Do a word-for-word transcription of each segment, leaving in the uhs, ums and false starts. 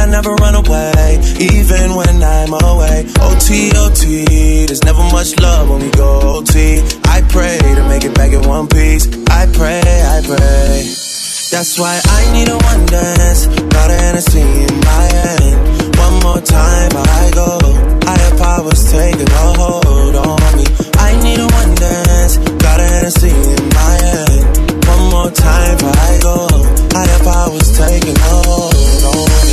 never run away, even when I'm away. O T, O T, there's never much love when we go O T. I pray to make it back in one piece. I pray, I pray. That's why I need a one dance. Got a Hennessy in my hand. One more time I go. Higher powers taking a hold on me. I need a one dance. Got a Hennessy in my hand. One more time I go. Higher powers taking a hold on me.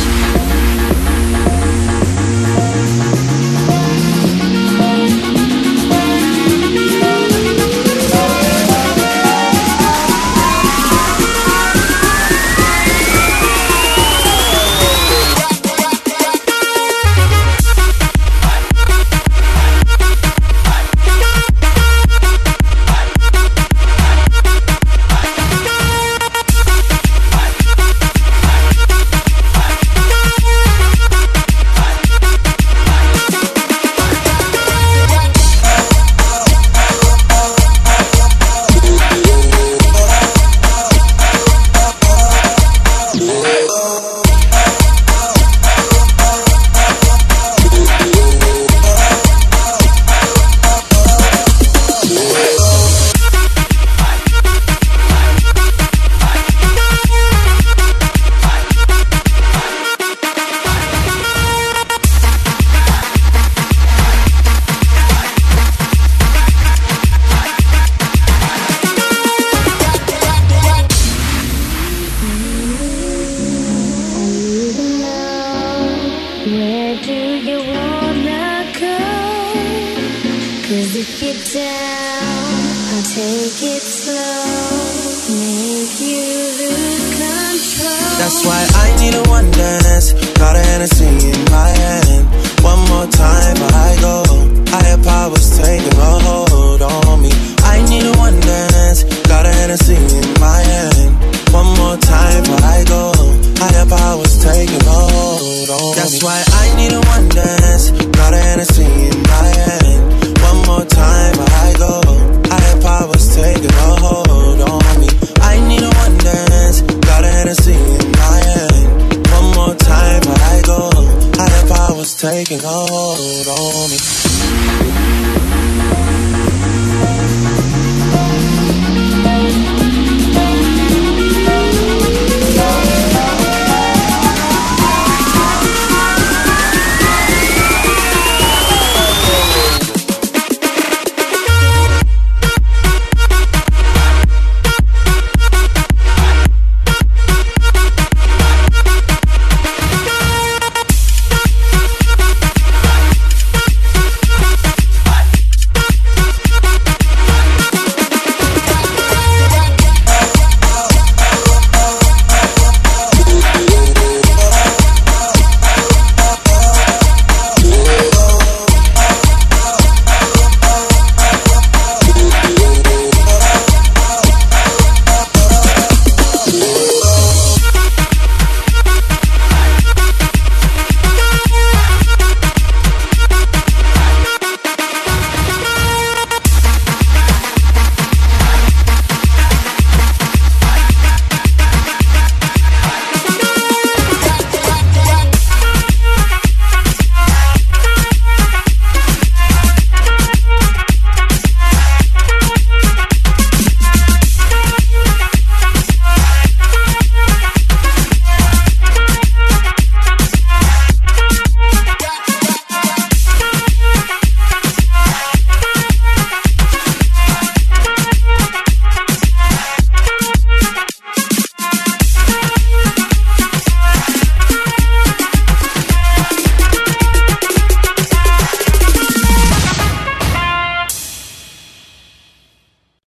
That's why I need a one dance. Got a Hennessy in my hand. One more time I go. Higher powers taking a hold on me. I need a one dance. Got a Hennessy in my hand. One more time I go. Higher powers taking a hold on me. That's why I need a one dance. Got a Hennessy in my hand. One more time I go. Higher powers taking a hold on me. I need a one dance. Got a Hennessy in my hand. One more time I go. Higher powers taking a hold on me.